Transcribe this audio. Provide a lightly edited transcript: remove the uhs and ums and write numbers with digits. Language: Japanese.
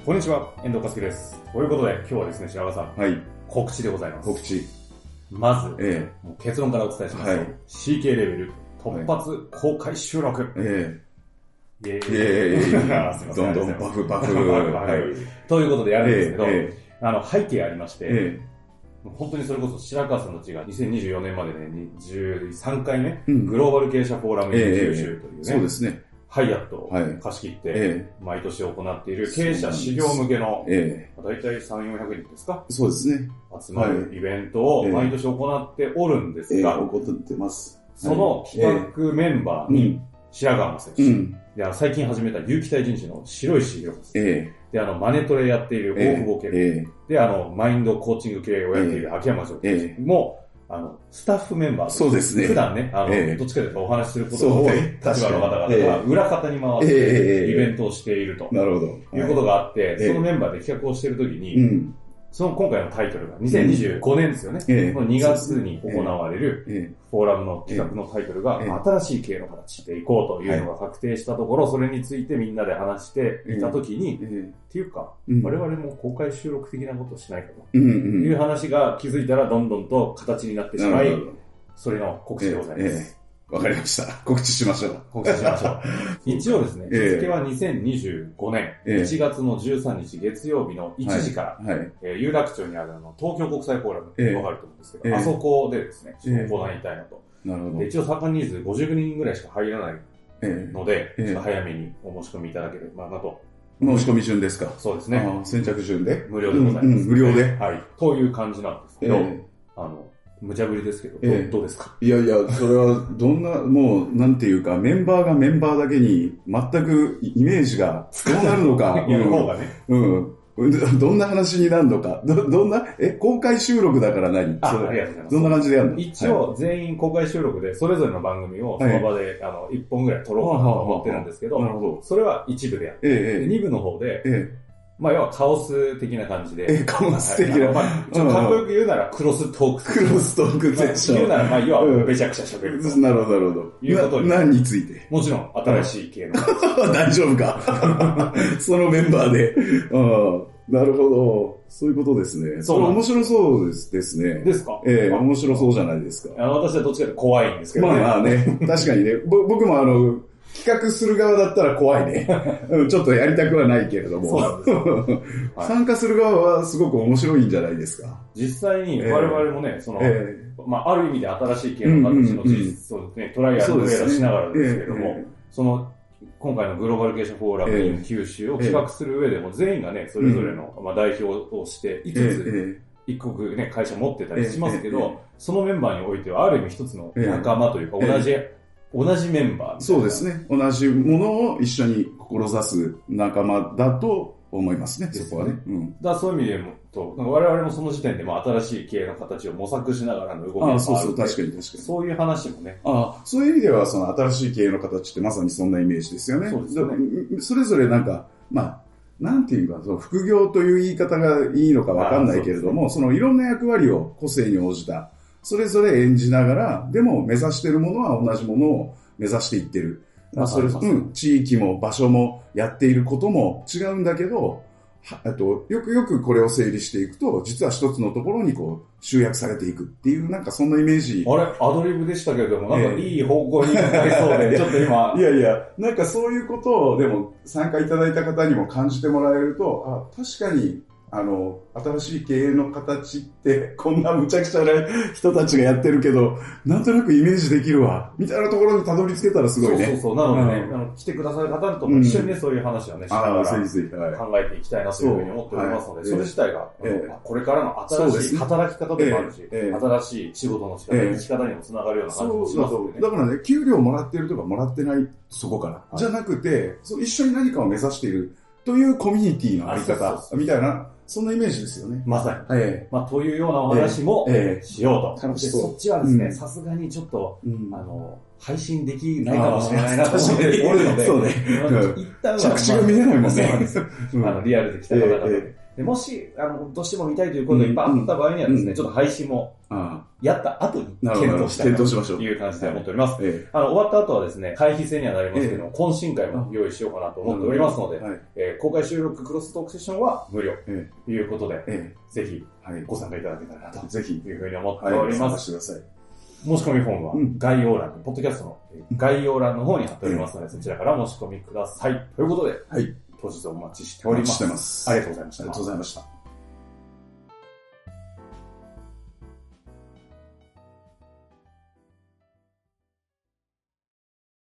こんにちは、遠藤和樹です。ということで、今日はですね、白川さん。 はい。 告知でございます。 告知。 まず、もう結論からお伝えしますと、CK レベル突発公開収録。イェーイ。 どんどんバフ。 ということでやるんですけど、背景ありまして、本当にそれこそ白川さんたちが2024年までね、13回目、グローバル経営者フォーラム九州というね、 そうですね。 ハイアットを貸し切って、毎年行っている経営者修行向けの、だいたい3、400人ですか？ そうですね。 集まるイベントを毎年行っておるんですが、 行ってます。 その企画メンバーに、白川正幸、で、最近始めた有機体人種の白石弘子、で、マネトレやっている大久保健、で、マインドコーチング系をやっている秋山城も、スタッフメンバー、 そうですね。 普段ね、どっちかというとお話しすることが多い立場の方々が裏方に回ってイベントをしていると。 なるほど。 いうことがあって、そのメンバーで企画をしているときに、その今回のタイトルが2025年ですよね。この2月に行われるフォーラムの企画のタイトルが新しい経営の形でいこうというのが確定したところ、それについてみんなで話していたときに、っていうか、我々も公開収録的なことをしないかという話が気づいたらどんどんと形になってしまい、それの告知でございます。 わかりました。告知しましょう。 告知しましょう。一応ですね、日付は2025年1月の13日月曜日の1時から、有楽町にある東京国際フォーラムってわかると思うんですけど、あそこでですね、行いたいなと。 なるほど。 一応参加人数50人ぐらいしか入らないので、ちょっと早めにお申し込みいただければなと。 申し込み順ですか？ そうですね。 先着順で無料でございます。 無料で。 はい。という感じなんですけど、無茶ぶりですけど、どうですか？ いやいや、それはどんな、もう、なんていうか、メンバーがメンバーだけに、全くイメージがどうなるのか。 方がね。 どんな話になるのか。どんな、公開収録だから何？ ありがとうございます。 どんな感じでやるの？ 一応、全員公開収録で、それぞれの番組をその場で、1本ぐらい撮ろうかなと思ってるんですけど、 なるほど。 それは一部でやって、2部の方で、まあ、要はカオス的な感じで。 カオス的な。 まあ、ちょっとかっこよく言うならクロストーククロストークセッション。 言うなら、まあ、要はめちゃくちゃ喋ると。 なるほど、なるほど。 いうことに。 何について？ もちろん、新しい系の。 大丈夫かそのメンバーで。なるほど。そういうことですね。そう。面白そうですね。 ですか？ 面白そうじゃないですか。 私はどっちかというと怖いんですけどね。 まあね、確かにね。僕も企画する側だったら怖いね。ちょっとやりたくはないけれども。参加する側はすごく面白いんじゃないですか。 実際に我々もね、まあ、ある意味で新しい系の形のそうですね、トライアルトレーラーしながらですけれども、今回のグローバル経営者フォーラム in 九州を企画する上でも全員がね、それぞれの代表をして、5つ、一国ね、会社持ってたりしますけど、そのメンバーにおいてはある意味一つの仲間というか、同じメンバー。 そうですね。同じものを一緒に志す仲間だと思いますね、そこはね。 だからそういう意味でも我々もその時点でも新しい経営の形を模索しながらの動きがある。 そう、確かに。 そういう話もね。 そういう意味では、その新しい経営の形ってまさにそんなイメージですよね。 そうですね。 それぞれなんか、まあ、なんていうか、その副業という言い方がいいのかわかんないけれども、そのいろんな役割を個性に応じた、それぞれ演じながら、でも目指しているものは同じものを目指していってる。地域も場所もやっていることも違うんだけど、よくこれを整理していくと、実は一つのところに集約されていくっていう、なんかそんなイメージ。 あれアドリブでしたけれども、なんかいい方向になりそうで、ちょっと今。 いや、なんかそういうことを、でも参加いただいた方にも感じてもらえると、確かに、新しい経営の形ってこんな無茶苦茶な人たちがやってるけど、なんとなくイメージできるわ、みたいなところにたどり着けたらすごいね。 そう。なのでね、来てくださる方とも一緒にね、そういう話をね、しながら考えていきたいなというふうに思っておりますので、それ自体が、これからの新しい働き方でもあるし、新しい仕事の仕方、生き方にもつながるような感じもしますのでね。 だからね、給料もらってるとかもらってない、そこから。じゃなくて、一緒に何かを目指しているというコミュニティのあり方、みたいな、そんなイメージですよね。 まさに。まあ、というようなお話もしようと。 楽しそう。 そっちはですね、さすがにちょっと、配信できないかもしれないなと思っておるので、 そうね。 一旦は。 着地が見えないもんね。 そうなんですよ。リアルで来た方々で。 でもし、どうしても見たいということがいっぱいあった場合にはですね、ちょっと配信も、やった後に検討したいという感じで思っております。終わった後はですね、回避制にはなりますけども、懇親会も用意しようかなと思っておりますので、公開収録クロストークセッションは無料ということで、ぜひご参加いただけたらなというふうに思っております。申し込みフォームは概要欄に、ポッドキャストの概要欄の方に貼っておりますので、そちらから申し込みください。ということで、当日お待ちしております。ありがとうございました。 ありがとうございました。